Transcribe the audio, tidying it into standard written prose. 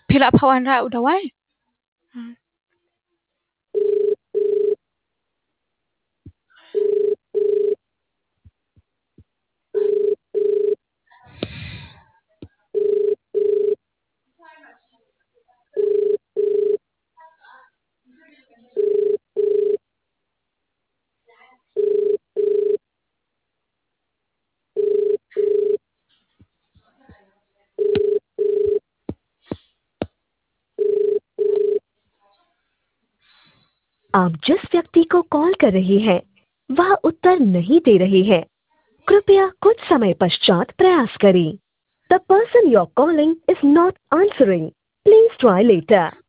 फिर आप हवन रहा उठावाए। आप जिस व्यक्ति को कॉल कर रही हैं, वह उत्तर नहीं दे रही है। कृपया कुछ समय पश्चात प्रयास करें। The person you're calling is not answering. Please try later.